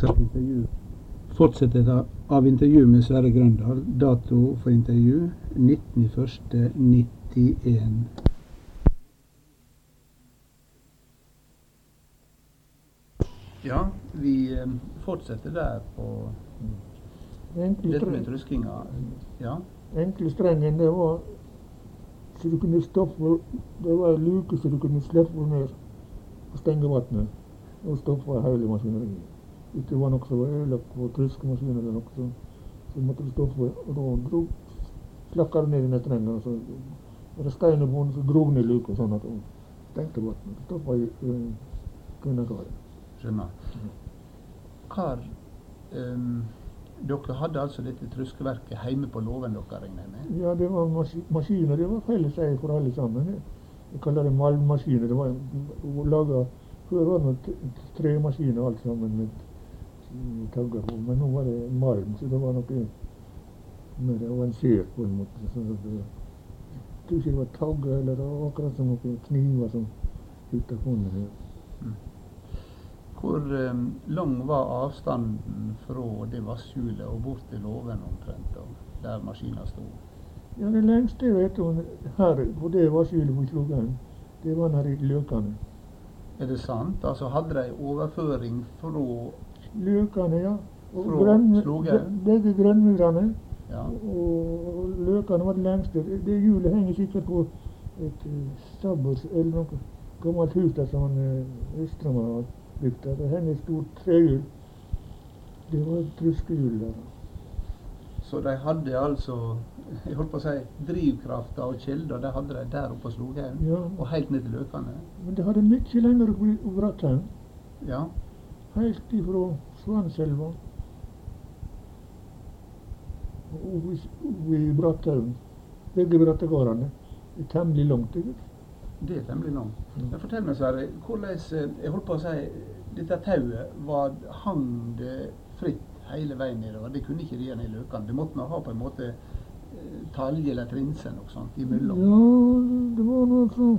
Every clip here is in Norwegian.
Fortsetter av intervju med Sverre Grøndal. Dato for intervju 19.1.91. Ja, vi fortsetter der på dette med truskinga. Ja. Enkle strengen, det var så du kunne stoppe, det var en luke så du kunne slippe ned og stenge vannet og stoppe hele maskineriet. Hvis det var noe som var ødelagt på truskemaskinen eller noe, så måtte du stoppe, og da slakket du ned i den strengen, og så var det stein og bånd, så drog ned luken sånn at du stengte vannet. Stoppet i kunnekaret. Skjønner. Kar, dere hadde altså dette truskeverket hjemme på låven dere, regner jeg med? Ja, det var maskiner, det var felles eie for alle sammen. Jeg kaller det malmmaskiner. Det var laget, før var det 3 maskiner alt sammen med tagger på, men nå var det malm, så det var noe mer avansert på en måte. Så det tror ikke det var tagger, eller akkurat som noen kniver som ute på hånden. Hvor lang var avstanden fra det vasshjulet og bort til låven omtrent, der maskinen stod? Ja, det lengste jeg vet om her, på det vasshjulet på Slogen, det var her i Løkane. Er det sant? Altså hadde de overføring fra Løkane, ja. Og Slogen? Begge grønnmurene. Ja. Og Løkane var det lengste. Det hjulet henger sikkert på et stabbers eller noe gammelt hus der som Østrøm har bygd. Det henger et stort trehjul. Det var et truskehjul der. Så de hadde altså, jeg holdt på å si, drivkrafta og kjelder, det hadde de der oppe på Slogen, ja. Og helt ned til Løkane? Men det hadde mye lenger oppe i Brattheim. Ja. Helt ifra Svanselva og i Brattheim. Begge brattegårdene. Det er temmelig langt, ikke? Det er temmelig langt. Men fortell meg, Sverre, hvordan, jeg holdt på å si, dette tauet, hang det fritt hele veien nedover? Det kunne ikke de ned i Løkane. Det måtte man ha på en måte talje eller trinse noe sånt imellom. Ja, det var noe sånn.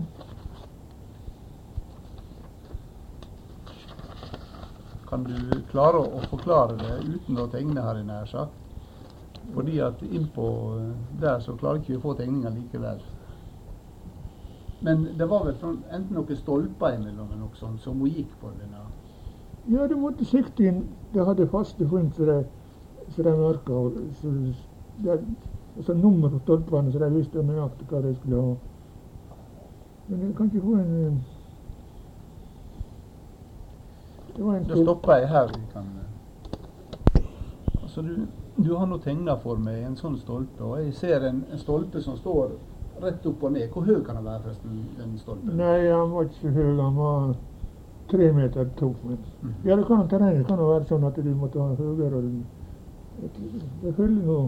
Kan du klare å forklare det uten å tegne her inne, her sagt? Fordi at innpå der så klarer ikke vi å få tegninger likevel. Men det var vel enten noen stolper imellom eller noe sånt som hun gikk på denne? Ja, det måtte sikte inn. Det hadde faste funn så de merket. Og så nummer på stolpene, så de visste nøyaktig hva de skulle ha. Men jeg kan ikke få en... Det var en da stopper jeg her. Altså du har nå tegnet for meg en sånn stolpe, og jeg ser en stolpe som står rett opp og ned. Hvor høy kan den være forresten, den stolpen? Nei, han var ikke så høy. Han var 3 meter topp. Ja, det kan terrenget kan være sånn at du måtte ha høyere. Det følger noe.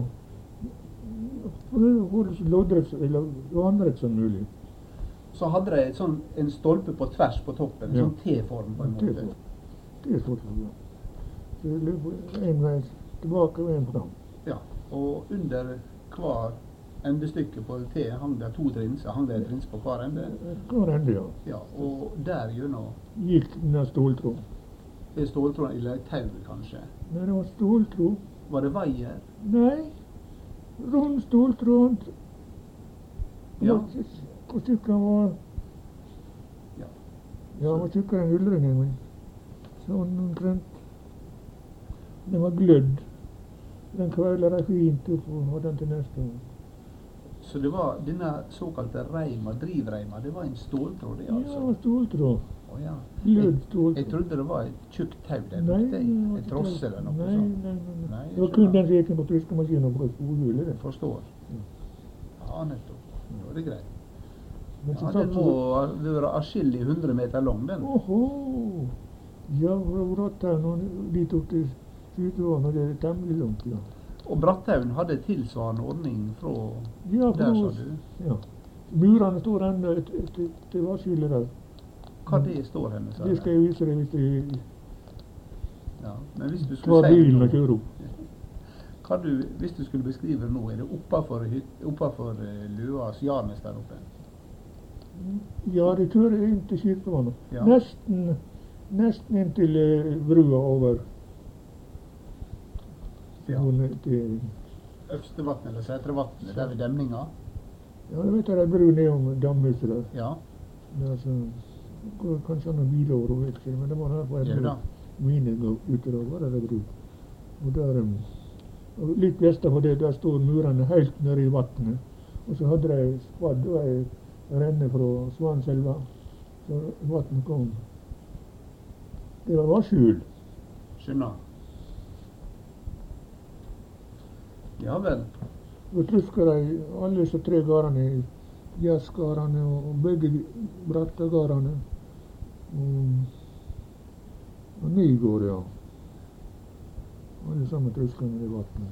Hvor loddrett eller vannrett som mulig. Så hadde de en stolpe på tvers på toppen, ja. Sånn T-form på en måte? T-form, ja. Så det løp en vei tilbake og en fram. Ja, og under hver endestykke på T hang det 2 trinser. Hang det et trins på hver ende? Hver ende, ja. Ja, og der gjennom gikk den ståltråd. Det er ståltråd eller tau, kanskje? Nei, det var ståltråd. Var det veier? Nei, rund ståltråd. Ja. Hvor stykken var... Ja, han var tykkere enn gullringen min. Sånn omtrent. Den var glødd. Den kveiler jeg fint opp og hadde den til neste år. Så det var denne såkalte reima, drivreima, det var en ståltråd, det altså? Ja, det var ståltråd. Ja. Glødd ståltråd. Jeg trodde det var et tjukt tau der borte, et tross eller noe sånt. Nei. Det var kun den som gikk på truskemaskinen på sporhjulet. Jeg forstår. Ja, nettopp. Da er det greit. Men ja, den må være atskillig 100 meter lang, den. Åhå! Ja, Brattheim, de tok til Sydvågen, og det er temmelig langt, ja. Og Brattheim hadde tilsvarende ordning fra der, sa du? Ja. Murene står enda til vasshjulet der. Hva det står henne, sa det skal jeg vise deg hvis jeg... Ja, men hvis du skulle si bilen og kjøre opp. Hvis du skulle beskrive nå, er det oppafor Løas Jarnes der oppe? Ja, det kjører inn til Skirkevannet. Ja. Nesten inn til brua over Ja. Til Øvstevatnet eller Sætrevatnet, der ved demninga. Ja, jeg vet det er bru nedom damhuset der. Ja, Det er så, kanskje noen biler over, jeg vet ikke, men det var her på er det en da? mine ute der, var det bru. Og der, og litt vestenfor det, der stod murene helt nede i vattnet. Og så hadde de spadd og ei renne fra Svanselva, så vattnet kom. Det var skjul. Skjønner. Ja vel. Og truska de alle disse tre gårdene, Gjerdsgårdene og begge Brattagårdene. Og Nygård, ja. Alle sammen truska ned i vattnet.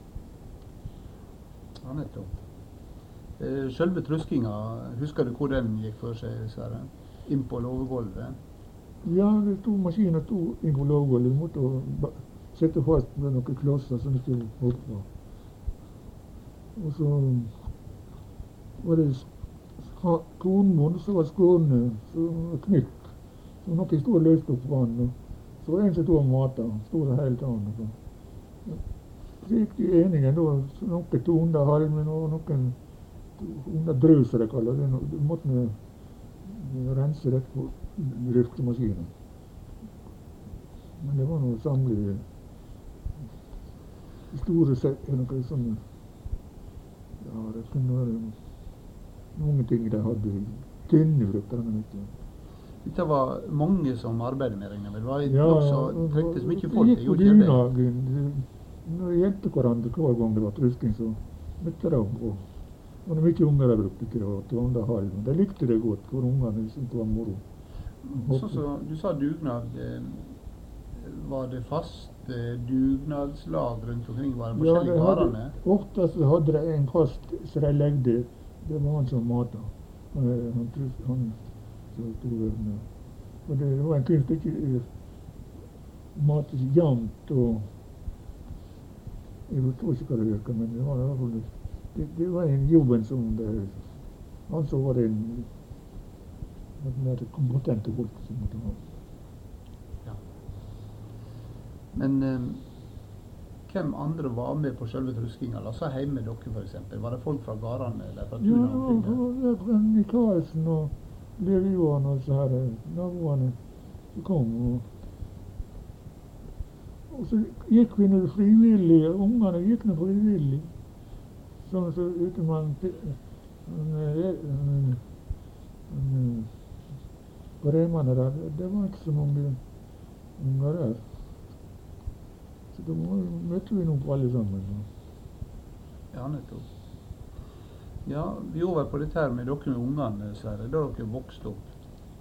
Ja, nettopp. Selve truskinga, husker du hvor den gikk for seg, Sverre? Inn på låvegulvet? Ja, det sto maskiner inn på låvegulvet. Vi måtte sette fast med noen klosser som ikke hoppa. Og så var det kornbond som var skånet, som var knytt. Så noen stod og løste opp vann. Så var det en som stod og matet. Stod det helt an. Så gikk de enige da. Noen tog under halmen, og noen under drøs, det kaller det. Du måtte rense rett på driftemaskinen. Men det var noe samlet store noe sånn. Ja, det kunne være mange ting de hadde. Tynne frukter, men ikke. Dette var mange som arbeidet med den. Det var Ja, også trengtes mye folk. det Det gikk på gjorde ikke det. dynagen. Når de hjelpte hverandre hver gang det var trusking, så møtte de opp. Og det var mye unger de brukte til å under halmen. De likte det godt, for ungene syntes det var moro. Så du sa dugnad. Var det faste dugnadslag rundt omkring? Var det forskjellige gårdene? Oftest hadde de en fast som de legde. Det var han som matet. Han som tror jeg. Og det var en kunst ikke mates jevnt og jeg forstår ikke hva det virker, men det var i hvert fall det var en jobben som det han så var det en kompetente folk som måtte ha. Ja. Men hvem andre var med på selve truskinga? La oss si hjemme med dere, for eksempel. Var det folk fra gårdene eller fra Ja, tunene omkring der? det var Michaelsen og Levi Johan og så her naboene som kom. Og så gikk vi nå frivillig, ungene gikk nå frivillig. Sånn så ute man på Remane der, det var ikke så mange unger der. Så da møtte vi noen på alle sammen. Ja, nettopp. Ja, vi er over på dette her med dere med ungene, Sverre, da dere vokste opp.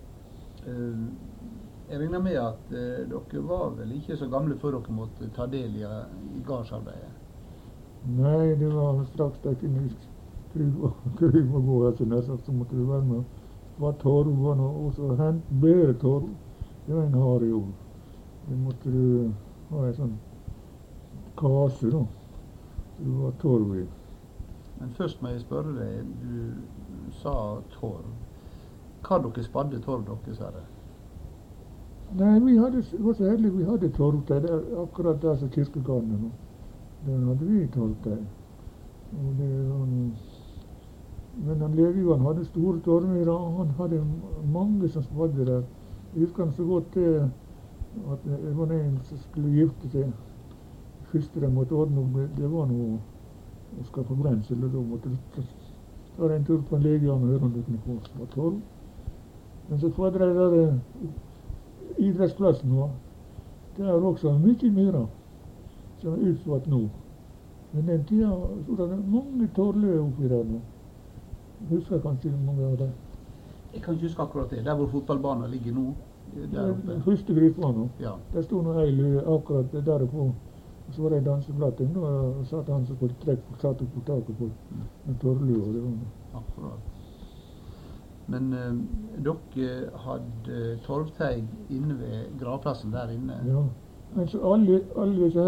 Jeg regner med at dere var vel ikke så gamle før dere måtte ta del i gardsarbeidet? Nei, det var straks da kunne kryp og gå etter nesten, så måtte vi være med. Det var torv og så bedre torv. Det var en hard jobb. Det måtte du ha en sånn kase da. Det var torv i. Men først må jeg spørre deg, du sa torv. Hva dere spadde torv dere, Sverre? Nei, vi var så heldige vi hadde torvtøy akkurat der som kirkegården nå. Der hadde vi torvtøy. Og det var noe. Men han Levi-Johan hadde store torvmyrer, og han hadde mange som spadde der. Jeg husker han så godt at det var en som skulle gifte seg. Det første de måtte ordne opp, det var noe å skaffe brensel, og da måtte du ta en tur på en Levi-Johan og høre om du kunne få torv. Men så kvadret de der idrettsplassen var. Det er også mye myrer som er utsatt nå. Men den tida så var det mange torvløer oppi der nå. Jeg husker kanskje mange av det. Jeg kan ikke huske akkurat det. Der hvor fotballbanen ligger nå. Der oppe. Den første gruppa nå. Ja. Der stod nå ei løe akkurat der oppe. Og så var det en danseplatt. Da satt han som på trekk satt på taket på en torvlue. Det var noe. Akkurat. Men dere hadde torvteig inne ved gravplassen der inne? Ja. Men så alle disse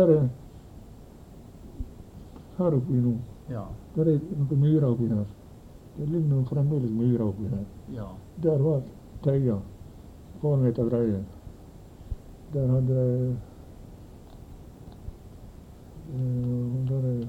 her oppi nå. Ja. Der er noen myrer oppi her. Det ligger noen fremdeles myrer oppi her. Ja. Der var teia. Par meter breie. Der hadde Der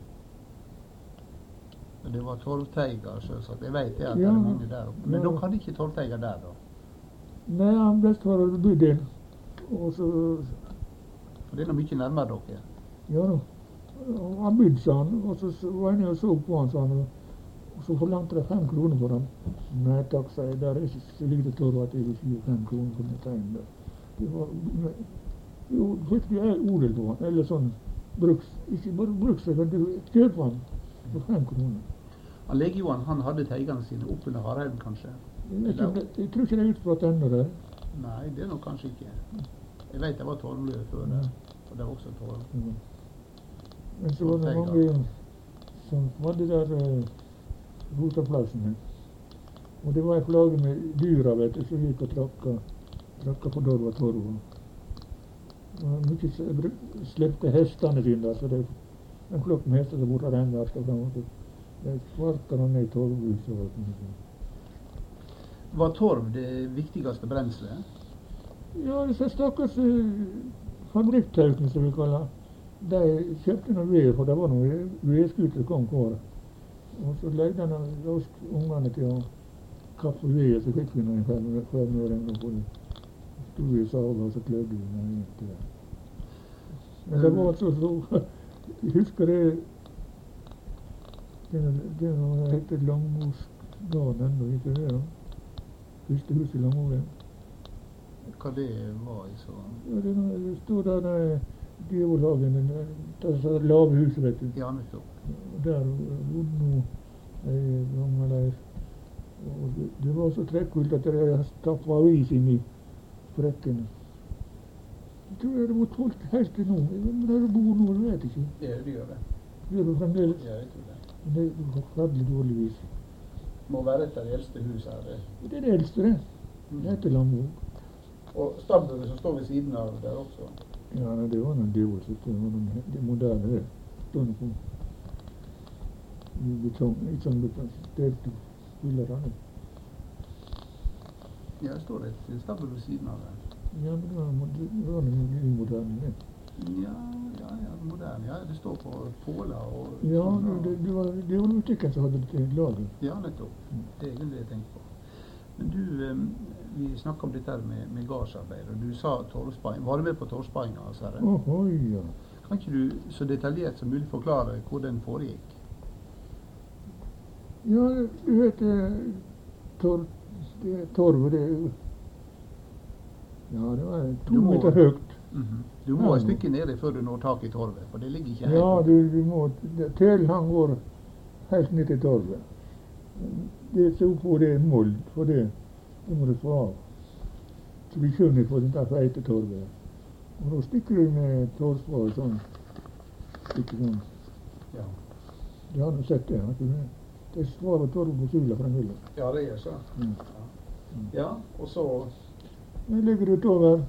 Det var torvteiger, selvsagt. Jeg vet det at det Ja, er mange der oppe. Men ja. dere hadde ikke torvteiger der, da? Nei, han bestefar hadde bodd inn. Og så, For det er nå mye nærmere dere. ja da. Og han bodde, sa han. Og så var jeg nede og så på han, sa han. Og så forlangte jeg 5 kroner for ham. Nei takk, sa jeg. Der er ikke så lite torv at jeg vil gi 5 kroner for den teinen der. Det var, jo, fikk du odel på han, eller sånn ikke bare bruksrett, men du kjøp han for 5 kroner. Han Lege Johan, han hadde teigene sine opp under Harheim, kanskje? Jeg tror ikke det er utbredt ennå det. Nei, det er nok kanskje ikke. Jeg vet det var torvløv før det, og det var også torv. Men så var det mange som hadde der rotaplassen. Og det var en plage med dyra, vet du, som gikk og trakka på der var torv. Og mye slepte hestene sine der, så det en flokk med hester som borte renner og frem. Det sparket han ned i torvhuset. Var torv det viktigste brenselet? Ja, disse stakkars fabrikktautene, som vi kaller de kjøpte noe ved, for det var noen vedskuter som kom hver. Og så legde han oss ungene til å kappe ved, så fikk vi noen femøringer på det. Stod vi i salen, og så klødde vi noe til det. Men det var altså så jeg husker det heter Langmorsgarden ennå, ikke det da? Første hus i Langmoren. Hva det var i så? Ja, det stod der Djevolhagen, det lave huset, vet du. Ja, nettopp. Der bodde nå ei gammel. Og det var så trekkfullt at jeg stappet avis inn i sprekkene. Jeg tror det var folk helt til nå. Men der bor nå, du vet ikke. Ja, det gjør det. Gjør du fremdeles? Ja, jeg tror det. Men det er forferdelig dårlig vis. Må være et av de eldste husene her. Det er det eldste, det. Det heter Langvåg. Og stabburet som står ved siden av der også. Ja, nei, det var noen djevelse. Det var noen det moderne, det. Stående på betong. Ikke sånn betong. Delt fuller av det. Ja, det står et stabbur ved siden av der. Ja, men det var noe moderne, det. Ja, moderne. Ja, det står på påler og... Ja, det var butikken som hadde det til lager. Ja, nettopp. Det er egentlig det jeg tenkte på. Men du, vi snakket om dette her med gardsarbeid, og du sa torvspaing. Var du med på torvspainga, altså? Ja. Kan ikke du så detaljert som mulig forklare hvor den foregikk? Ja, du vet, torv, det ja, det var 2 meter høyt. Du må et stykke nede før du når tak i torvet, for det ligger ikke helt. Ja, du må, telen han går helt ned til torvet. Det så på det er mold, for det må du få av. Så vi skjønner på den der feite torvet. Og da stikker du med torvsparet sånn. Stikker sånn. Ja. Du har sett det, har du det? Det er svaret torv på sula fremdeles. Ja, det er så. Ja, og så... Nå ligger det utover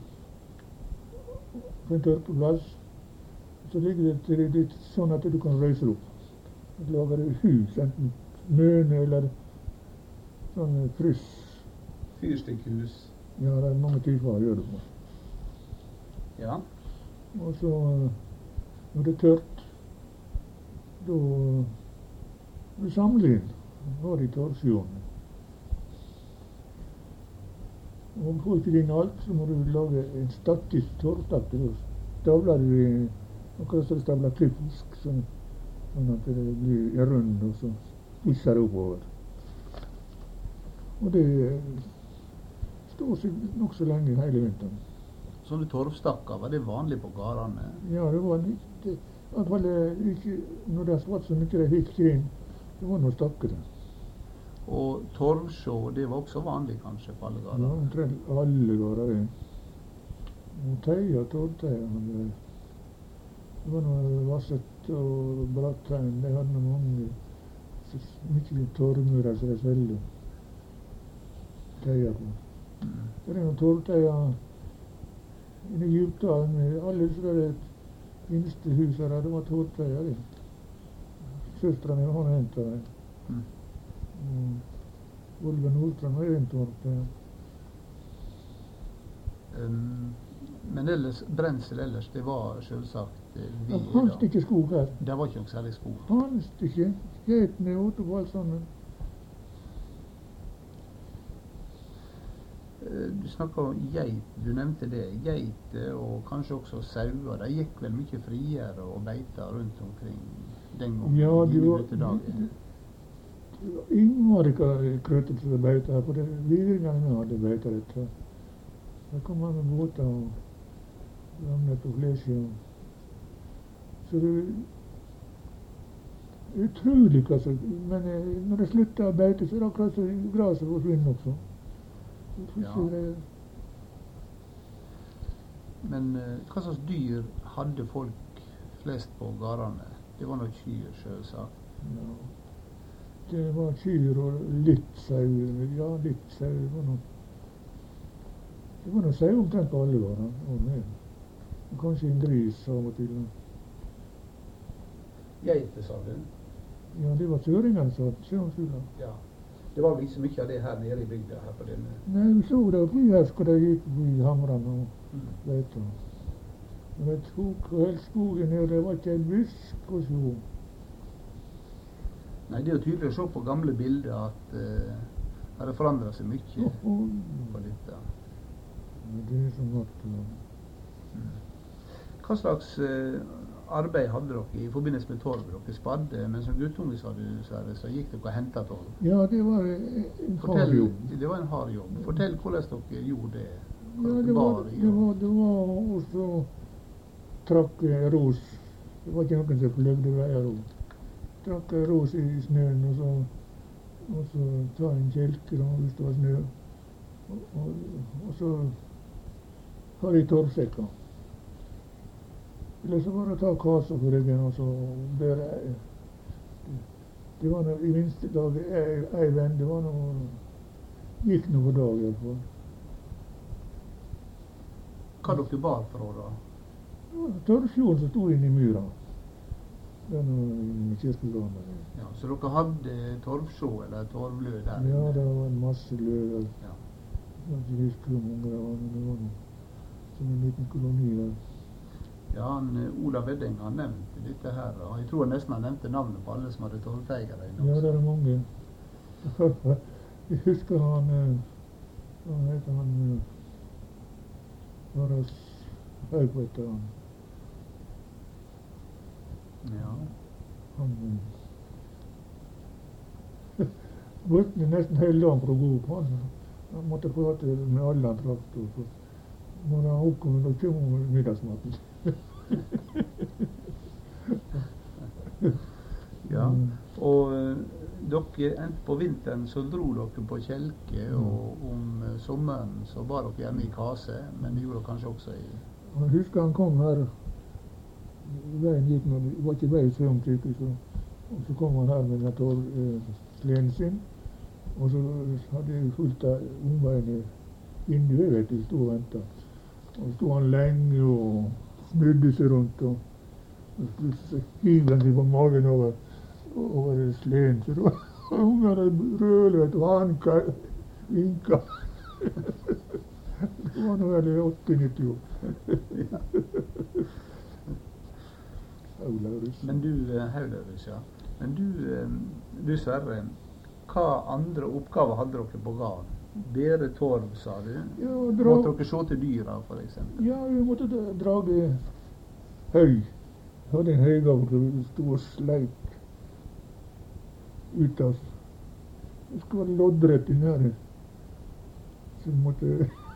på en tørkeplass. Så ligger det litt sånn at du kan røyse opp. Så lager du hus, enten møne eller sånn kryss. Fyrstikkhus. Ja, det er mange typer å gjøre det på. Ja. Og så, når det er tørt, da du samler inn. Da har de torvsjåene. Og om folk vil inn alt, så må du lage en statisk torvstakk. Da stavler du i akkurat så stavler klippfisk, sånn at det blir rund, og så spisser det oppover. Og det står seg nok så lenge hele vinteren. Sånne torvstakker, var det vanlig på gårdene? Ja, det var litt, i hvert fall ikke, når det var så mye det gikk inn, det var noe stakker der. Og torvsjå, det var også vanlig kanskje på alle gårder? Ja, omtrent alle gårder det. Og tøyer, torvtøyer, det var noe vasset og brattegn, det hadde mange, mye torvmurer som de svelger tøyer på. Det er noen torvtøyer inne i Djupdalen, alle disse minste husene der, det var torvtøyer. Søstrene har hentet dem. Olve Nordstrand var en torvtøyer. Men ellers, brensel ellers, det var selvsagt Det ved. fantes ikke skog her. Det var ikke noe særlig spor. Fantes ikke. Geitene åt opp alt sammen. Du snakket om geit, du nevnte det. Geiter og kanskje også sauer. De gikk vel mye friere og beita rundt omkring den gangen? Ja, i det var gutedagen. Innmarka krøttet til beita her, for det viringene hadde beita dette. Der kom mange båter og ramlet på Flesja. Så det er utrolig, altså. Men når det slutter å beite, så er det akkurat så graset forsvinner også. Ja. Men hva slags dyr hadde folk flest på gårdene? Det var nok kyr, selvsagt. Ja. Det var kyr og litt sau. Ja, litt sau. Det var noe sau omtrent på alle gårdene. Kanskje en gris av og til. Geiter, sa du? Ja, det var søringene som hadde sjøfugler. Ja. Det var vel ikke så mye av det her nede i bygda her på denne? Nei, vi så det oppi her, skal de gikk i hamrene og beita. Men det tok helt skogen ned, det var ikke en busk å se. Nei, det er jo tydelig å se på gamle bilder at det har forandret seg mye på dette. Det er så godt. Hva slags arbeid hadde dere i forbindelse med torv? Dere spadde, men som guttunge, sa du, Sverre, så gikk dere og hentet torv. Ja, det var en hard jobb. Det var en hard jobb. Fortell hvordan dere gjorde det. Ja, det var også trakk ros. Det var ikke noen som fløgde veier og trakk ros i snøen, og så ta en kjelke da, hvis det var snø. Og så har de torvsekker. Eller så var det å ta kasa på ryggen, og så bære det var noe, i minste dag, ei venn, det var noe, gikk noe på dag i hvert fall. Hva dere bar fra da? Ja, torvskjolen som stod inne i myra. Den i kirkegården. Ja, så dere hadde torvsjå eller torvlø der? Ja, det var en masse løv. Ja. Jeg kan ikke huske hvor mange det var, men det var noe, som en liten koloni der. Ja, Ola Wedding har nevnt dette her, og jeg tror han nesten har nevnt navnet på alle som hadde torvteigere inne også. Ja, det er mange. Jeg husker han, hva heter han, Varas Haugveit heter han. Ja. Han brukte nesten hele dagen for å gå opp. Han måtte prate med alle han traff. Når han oppkom, da kom middagsmaten. Ja, og dere endte på vinteren så dro dere på kjelke, og om sommeren så var dere hjemme i kase, men det gjorde dere kanskje også i... Jeg husker han kom her, veien gikk når det var ikke vei frem til sykehuset, og så kom han her med den sleden sin, og så hadde jeg fulgt av omveiene inn i vet du, stod og ventet. Og stod han lenge og snudde seg rundt, og så hiv han seg på magen over sleden. Så da ungene rølet og hanka, vinka. Det var noe eller 80-90 år. Haulaurus. Men du, Haulaurus, ja. Men du Sverre, hva andre oppgaver hadde dere på gården? Bære torv, sa du. Ja, måtte dere se til dyra, for eksempel? Ja, vi måtte drage høy. Vi hadde en høygavl som vi stod og sleik ut av. Det skulle være loddrett inni her. Så vi måtte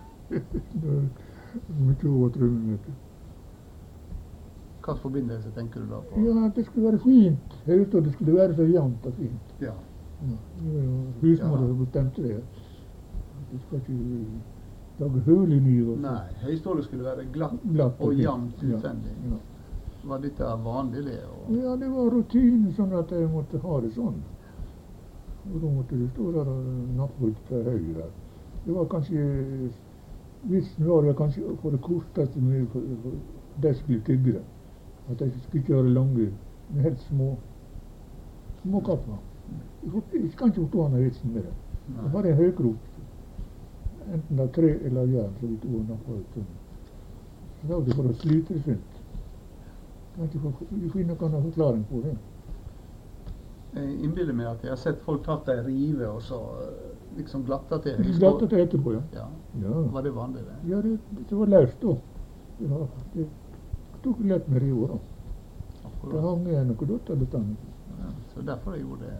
mye overtrummen, vet du. Hva forbindelse tenker du da på? Ja, at det skulle være fint. Høystået skulle være så jevnt og fint. Ja. Ja, det var jo husmor som bestemte det. Du skal ikke lage hull i nyret. Nei, høystålet skulle være glatt og jevnt utvendig. Ja. Var dette vanlig det? Ja, det var rutine sånn at jeg måtte ha det sånn. Og da måtte du stå der og nappe ut på høyre der. Det var kanskje, vitsen var det kanskje for det korteste mulig for de skulle tygge det. At de skulle ikke være lange, men helt små kapper. Jeg kan ikke forstå han vitsen med det. Det var en høykrok. Enten av tre eller jern, så vi tog og nappet ut sånn. Så det for å slite det sunt. Kan ikke finne noen forklaring på det. Jeg innbiller meg at jeg har sett folk tatt ei rive og så liksom glatta til. Glatta til etterpå, Ja. Ja. Var det vanlig, det? Ja, det var løst da. Ja, det tok lett med riva da. Det Akkurat. hang igjen noe dott alle steder. Ja, så derfor jeg gjorde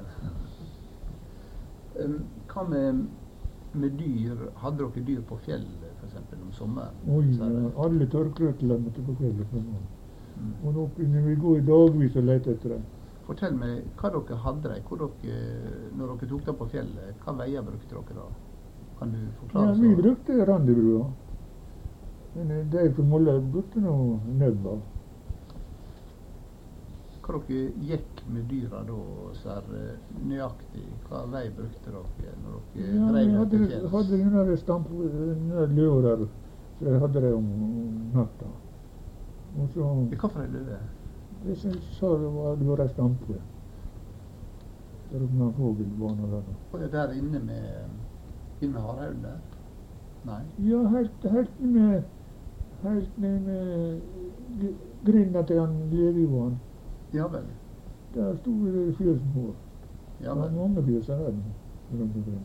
det. Hva med dyr? Hadde dere dyr på fjellet, for eksempel, om sommeren? Oi, Så er det- ja, alle tørrkrøtler måtte på fjellet for nå. Mm. Og nå kunne vi gå i dagvis og lete etter dem. Fortell meg hva dere hadde der, når dere tok dem på fjellet. Hva veier brukte dere da? Kan du forklare Ja, oss? vi brukte randebrua. Men de som Molle brukte noe nebba. Hva dere gikk med dyra da, så er nøyaktig? Hva vei brukte dere når dere Ja, vi drev hadde til fjells? den der løa der, så jeg hadde det om natta. Og så, Hva for en løve? det som sa det var en stampe. Der oppe med fågelbanen der. Og det der inne med Hardhaugen der? Nei? Ja, helt ned med grinda til han Levivan. Ja vel. Der stod det fjøsen på. Ja Det var vel. mange fjøser her rundt omkring.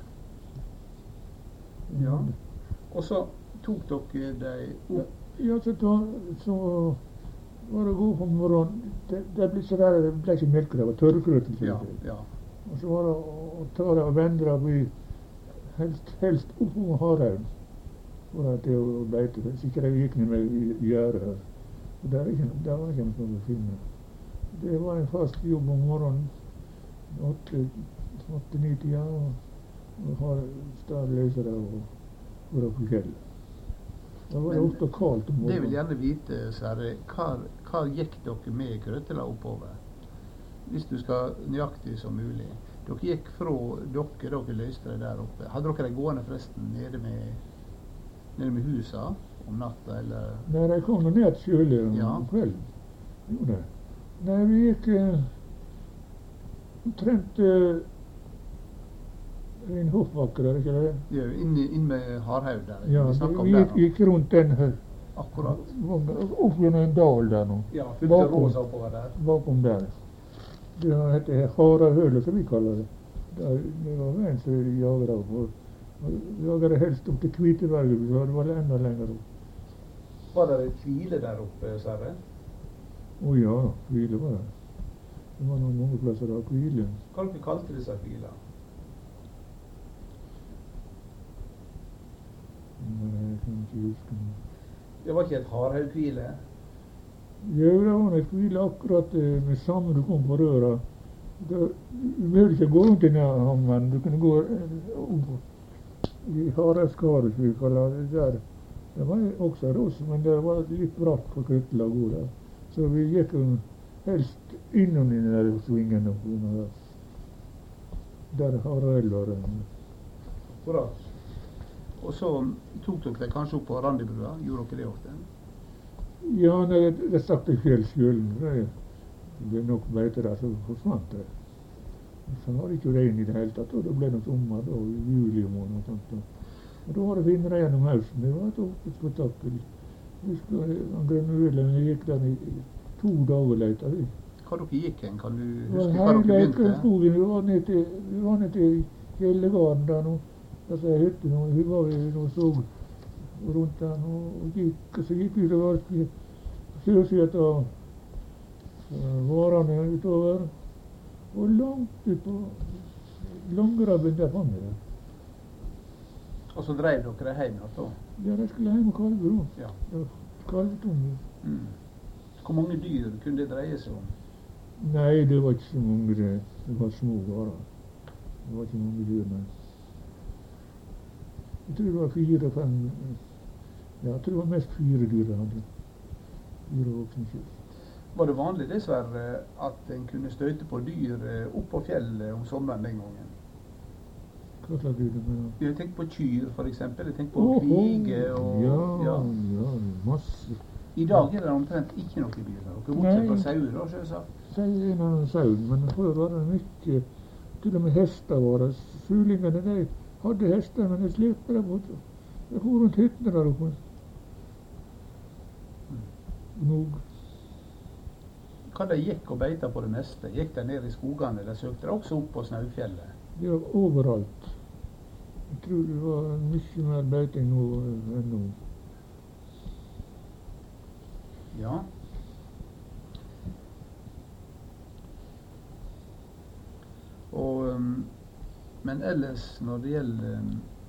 Ja. Og så tok dere dem opp. Ja, så var det god på morgenen. Det ble så der, det ble ikke melk, det var tørrkrøt. Ja, ja. Og så var det å ta det og vende det oppi, helst opp på Hardhaugen. For at det å beite, sikkert jeg gikk ned med gjære her. Og der var ikke noe å finne. Det var en fast jobb om morgenen, 8-9 tida, og ha stadig løsere og gå på fjellet. Da var det Men ofte kaldt om Det vil morgenen. gjerne vite, Sverre, hva gikk dere med krøtela oppover? Hvis du skal nøyaktig som mulig. Dere gikk fra dere løste det der oppe. Hadde dere det gående forresten nede med husa om natta, eller? Nei, de kom nå ned sjøl Ja. om kvelden. Gjorde det. Nei, vi gikk omtrent en hoffbakke der, ikke det? Ja, inn med Hardhaug der. Ja, Vi snakket om vi der nå. gikk rundt den her, Akkurat. opp gjennom en dal der nå. Ja, fulgte Bakom. Rosa oppover der. Bakom der. Det heter Harahølet, som vi kaller det. Det var veien som vi jaget av. Og jaget det helst opp til Kviteberget, så det var det enda lenger opp. Var det hvile der oppe, Sverre? Å ja, hvile var det. Det var noen mange plasser der hvile. Hva dere kalte disse hvilene? Nei, jeg kan ikke huske noe. Det var ikke et hardhaughvile? Ja, det var et hvile akkurat med samme du kom på røra. Du behøvde ikke gå rundt i hammen, du kunne gå opp i Hareskaret, som vi kaller det der. Det var også rås, men det var litt bratt for krøtla å gå der. Så vi gikk helst innom den der svingen oppe. Der Harald. Akkurat. Og så tok dere det kanskje opp på Randibrua? Gjorde dere det ofte? Ja, det stakk til fjellskjølen. Det ble nok beite der, så forsvant det. Så var det ikke regn i det hele tatt, og det ble noe sommer da, i juli måned og sånt. Og da var det fint regn om høsten. Det var et spetakkel. Husker han Granuelen, vi gikk der i 2 dager leita vi. Hva dere gikk hen? Kan du Det huske var hva dere hele begynte? skogen. Vi var ned til Fjellegarden der nå. Der så jeg hytte nå. Vi var og så rundt der nå, og så gikk vi utover Sjøsjøet og varene utover. Og langt ut på Langrabben der fant vi det. Og så drev dere det hjem igjen da? Ja, de skulle hjem og kalve da. Ja. Det var kalvetunge. Mm. Hvor mange dyr kunne det dreie seg om? Nei, det var ikke så mange. Det var små varer. Det var ikke mange dyr, nei. Jeg tror det var 4-5. Ja, jeg tror det var mest 4 dyr jeg hadde. 4 voksne kyr. Var det vanlig dessverre at en kunne støte på dyr oppå fjellet om sommeren den gangen? Hva slags dyr det var? Jeg tenker på kyr, for eksempel. Jeg tenker på kvige og ja, masse. I dag er det omtrent ikke noe dyr der. Dere bortsett fra sauer, da, selvsagt. En annen saun, men før var det mye. Til og med hester var det. Sulingene, de hadde hester, men de slepte dem bort. De for rundt hyttene der oppe. Gnog. Hva de gikk og beita på det meste? Gikk de ned i skogene, eller søkte de også opp på Snaufjellet? Det var overalt. Jeg tror det var mye mer beiting nå enn nå. Ja. Og, men ellers når det gjelder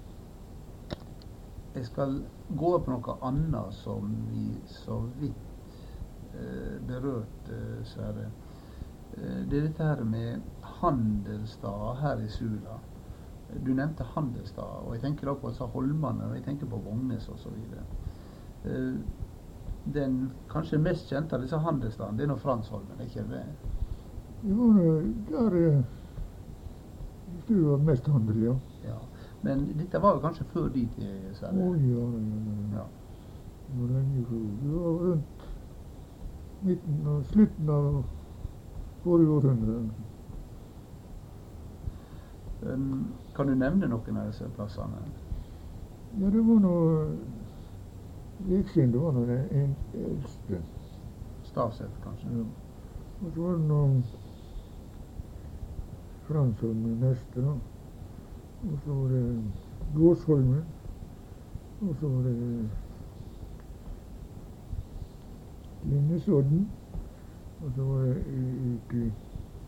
jeg skal gå på noe annet som vi så vidt berørte, Sverre. Det er dette her med handelssteder her i Sula. Du nevnte handelssteder, og jeg tenker da på Holmane, og jeg tenker på Vågnes og så videre. Den kanskje mest kjente av disse handelsstedene, det er nå Fransholmen, ikke det? Jo, der jeg tror det var mest handel, ja. Ja. Men dette var jo kanskje før de tid, Sverre? Å, ja. Det var lenge før. Det var rundt slutten av forrige århundre. Kan du nevne noen av disse plassene? Ja, det var noe Viksund, det var noe den eldste. Stavset, kanskje? Ja. Og så var det noe Fransholmen neste, da. Og så var det Gåsholmen. Og så var det Linnesodden. Og så var det ute i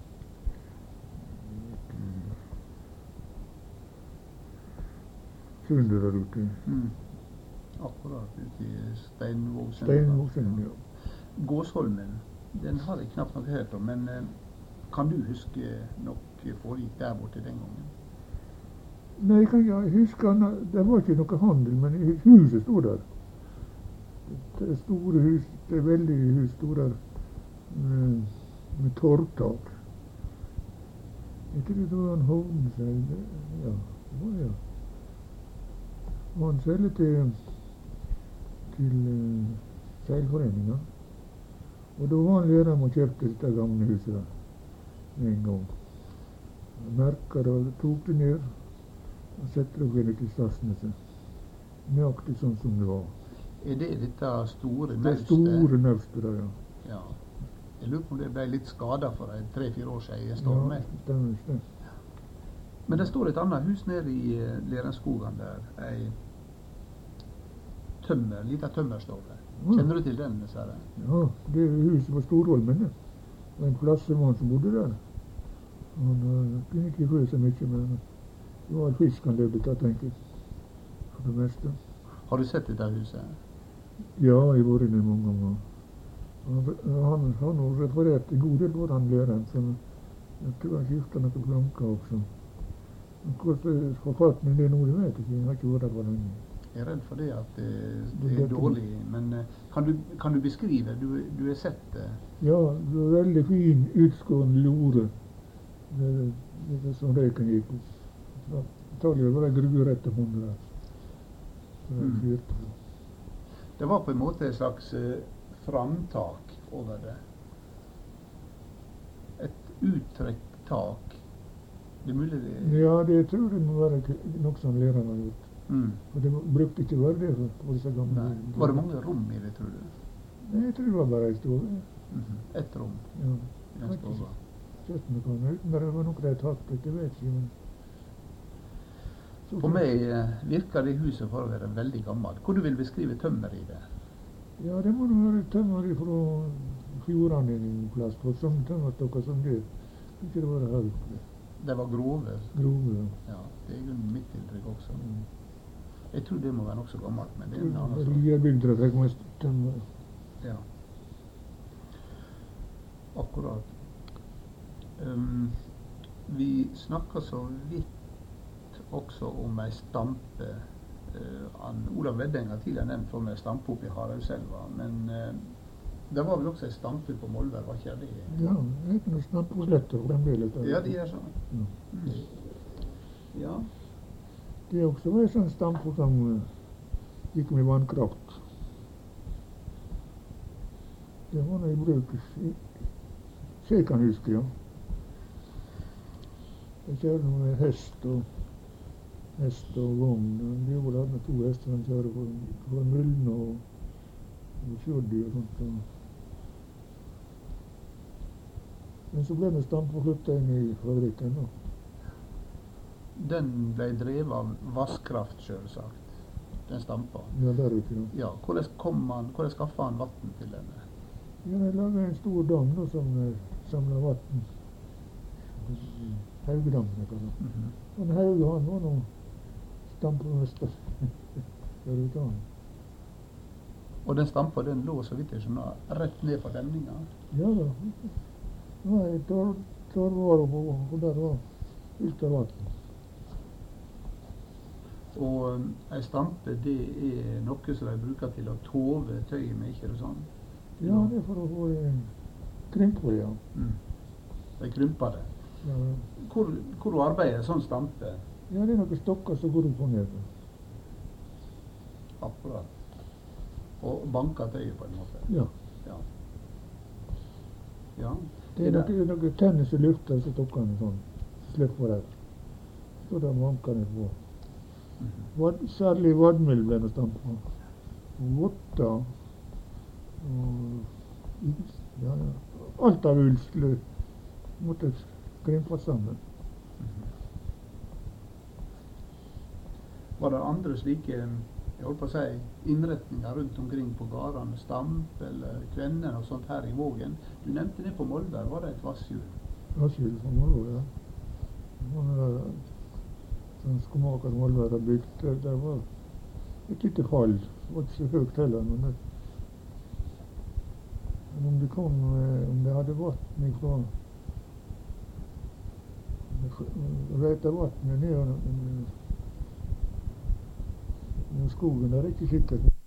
Sundet der ute. Akkurat ute i Steinvågsen. Steinvågsen, ja. Gåsholmen, den har jeg knapt nok hørt om, men kan du huske noe foregikk der borte den gangen? Nei, jeg husker det var ikke noe handel, men huset stod der. Det er store hus, det er veldige hus stod der med torvtak. Jeg tror det var en Hovneseil, ja, det var ja. Og han selger til seilforeninga. Og da var han lærer om å kjøpe dette gamle huset der, med en gang. Merket og tok det ned, og sette det inn til Stadsneset. Nøyaktig sånn som det var. Er det dette store naustet? Det store naustet der, ja. Ja. Jeg lurer på om det ble litt skadet for 3-4 år siden i en storm. Ja, stemmer det. Men det står et annet hus nede i Lerenskogen der. Ei liten tømmerstove. Kjenner du til den, Sverre? Ja, det er huset på Storholmen, det. Det var en plassemann som bodde der. Han kunne ikke få så mye, men det var fisk han levde av, tenker jeg. For det meste. Har du sett dette huset? Ja, jeg var inne mange ganger. Han har referert en god del på den læreren, så jeg tror han skiftet noen planker også. Hvordan forfatningen det er nå, det vet jeg ikke. Jeg har ikke vært der for lenge. Jeg er redd for det at det er dårlig, men kan du beskrive? Du har sett det? Ja, det var veldig fin, utskårende lore. Det er som røyken gikk ut. Antakelig var det gruer etter hånda der. Det var på en måte et slags framtak over det. Et uttrekk tak. Det er mulig det... Ja, det tror jeg må være noe som læreren har gjort. For det brukte ikke være det for disse gamle. Var det mange rom i det, tror du? Nei, jeg tror det var bare en stove. Et rom? Ja. I en stove? Men det var noe de tatt, jeg vet ikke. Men... For meg virker det huset for å være veldig gammelt. Hvor du vil beskrive tømmer i det? Ja, det må være tømmer fra fjordene i plass, for sånne tømmerstokker som det. Ikke det var her oppe. Det var grove? Grove, ja. Ja, det er jo mitt inntrykk også. Jeg tror det må være nokså gammelt, men det er en annen sak. Liabygdra fikk mest tømmer. Ja. Akkurat. Vi snakker så vidt også om ei stampe. Olav Wedding har tidligere nevnt for meg stampe oppe i Haraldselva, men det var vel også ei stampe på Molvær, var ikke det? Ja, det er noe stampe på Sletta fremdeles. Ja, de er sånn. Ja. Det er også en sånn stampe som gikk med vannkraft. Det var noe i bruk, så jeg kan huske, ja. Jeg kjører med hest og vogn. De hadde 2 hester som kjører for myllen og og kjøddy og sånt. Men så ble vi stampa og flytta inn i fabrikken. Da. Den ble drevet av vasskraft, selvsagt. Den stampa. Ja, der ute. Ja, hvordan skaffa han vann til denne? Ja, de laga en stor dam da, som samla vann. Haugedammen, kan man. Han Hauge, han var nå stampemester. Der ute han. Og den stampa, den lå, så vidt jeg skjønner, rett ned på demninga? Ja da. Det var en torvare på, og der var ut av vann. Og ei stampe, det er noe som de bruker til å tove tøy med, ikke det sånn? Ja, det er for å få krympe, ja. De krymper det. Ja. Hvor arbeider sånn stampe? Ja, det er noen stokker som går opp og ned. Akkurat. Og banker tøyet på en måte? Ja. Ja. Det er noen tenner som lufter så stokkene sånn. Slipper der. Så da banker det på. Særlig vadmel ble det stampa. Og votter. Og is. Ja. Alt av ull skulle måtte krympes sammen. Var det andre slike, jeg holdt på å si, innretninger rundt omkring på gårdene, stamp eller kvennen og sånt her i Vågen? Du nevnte det på Molvær, var det et vasshjul? Vasshjul på Molvær, ja. Sånn skomaker Molvær har bygd, der var et lite fall. Det var ikke så høyt heller, men om det hadde vann ifra røyta vannet ned skogen, det er ikke sikkert.